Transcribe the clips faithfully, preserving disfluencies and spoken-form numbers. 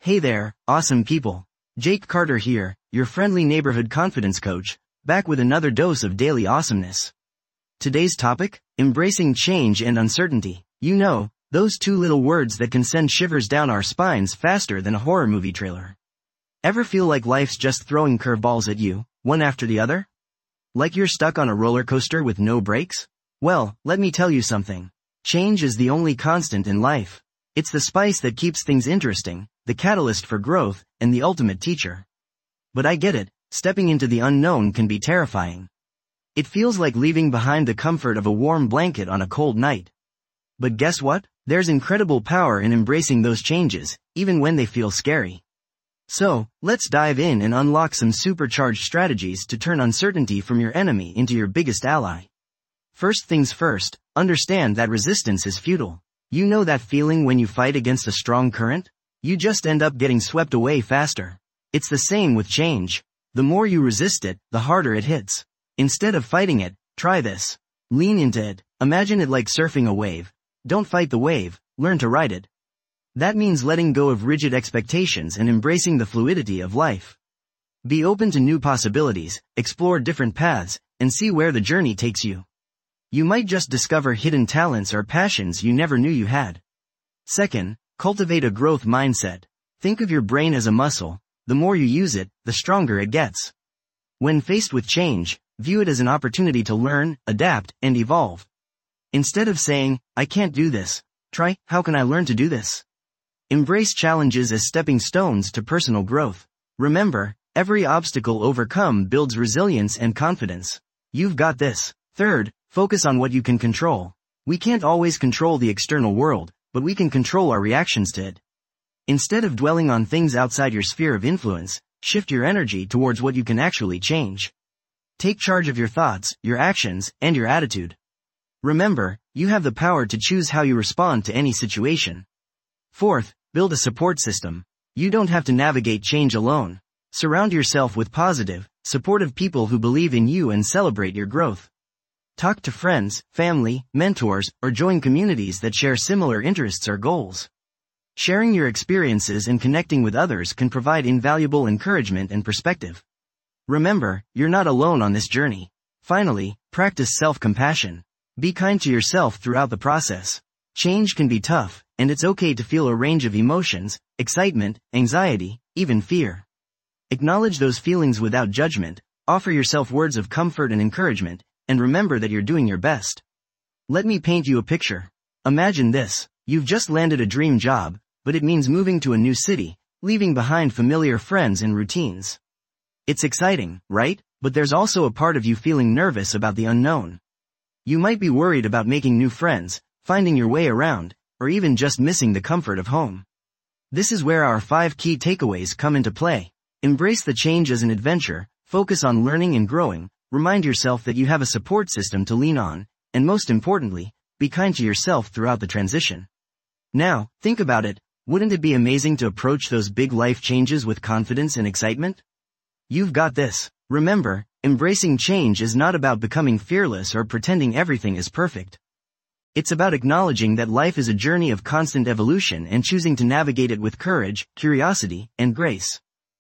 Hey there, awesome people. Jake Carter here, your friendly neighborhood confidence coach, back with another dose of daily awesomeness. Today's topic? Embracing change and uncertainty. You know, those two little words that can send shivers down our spines faster than a horror movie trailer. Ever feel like life's just throwing curveballs at you, one after the other? Like you're stuck on a roller coaster with no brakes? Well, let me tell you something. Change is the only constant in life. It's the spice that keeps things interesting, the catalyst for growth, and the ultimate teacher. But I get it, stepping into the unknown can be terrifying. It feels like leaving behind the comfort of a warm blanket on a cold night. But guess what? There's incredible power in embracing those changes, even when they feel scary. So, let's dive in and unlock some supercharged strategies to turn uncertainty from your enemy into your biggest ally. First things first, understand that resistance is futile. You know that feeling when you fight against a strong current? You just end up getting swept away faster. It's the same with change. The more you resist it, the harder it hits. Instead of fighting it, try this. Lean into it. Imagine it like surfing a wave. Don't fight the wave, learn to ride it. That means letting go of rigid expectations and embracing the fluidity of life. Be open to new possibilities, explore different paths, and see where the journey takes you. You might just discover hidden talents or passions you never knew you had. Second, cultivate a growth mindset. Think of your brain as a muscle. The more you use it, the stronger it gets. When faced with change, view it as an opportunity to learn, adapt, and evolve. Instead of saying, I can't do this, try, how can I learn to do this? Embrace challenges as stepping stones to personal growth. Remember, every obstacle overcome builds resilience and confidence. You've got this. Third, focus on what you can control. We can't always control the external world, but we can control our reactions to it. Instead of dwelling on things outside your sphere of influence, shift your energy towards what you can actually change. Take charge of your thoughts, your actions, and your attitude. Remember, you have the power to choose how you respond to any situation. Fourth, build a support system. You don't have to navigate change alone. Surround yourself with positive, supportive people who believe in you and celebrate your growth. Talk to friends, family, mentors, or join communities that share similar interests or goals. Sharing your experiences and connecting with others can provide invaluable encouragement and perspective. Remember, you're not alone on this journey. Finally, practice self-compassion. Be kind to yourself throughout the process. Change can be tough, and it's okay to feel a range of emotions, excitement, anxiety, even fear. Acknowledge those feelings without judgment, offer yourself words of comfort and encouragement, and remember that you're doing your best. Let me paint you a picture. Imagine this. You've just landed a dream job, but it means moving to a new city, leaving behind familiar friends and routines. It's exciting, right? But there's also a part of you feeling nervous about the unknown. You might be worried about making new friends, finding your way around, or even just missing the comfort of home. This is where our five key takeaways come into play. Embrace the change as an adventure, focus on learning and growing, remind yourself that you have a support system to lean on, and most importantly, be kind to yourself throughout the transition. Now, think about it. Wouldn't it be amazing to approach those big life changes with confidence and excitement? You've got this. Remember, embracing change is not about becoming fearless or pretending everything is perfect. It's about acknowledging that life is a journey of constant evolution and choosing to navigate it with courage, curiosity, and grace.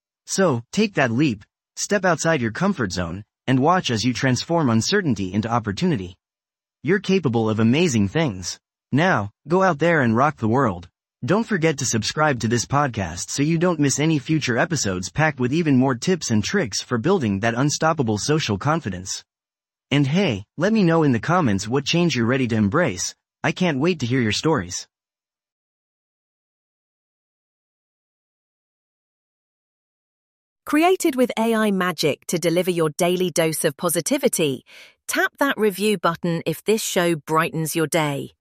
So, take that leap, step outside your comfort zone, and watch as you transform uncertainty into opportunity. You're capable of amazing things. Now, go out there and rock the world. Don't forget to subscribe to this podcast so you don't miss any future episodes packed with even more tips and tricks for building that unstoppable social confidence. And hey, let me know in the comments what change you're ready to embrace. I can't wait to hear your stories. Created with A I magic to deliver your daily dose of positivity, tap that review button if this show brightens your day.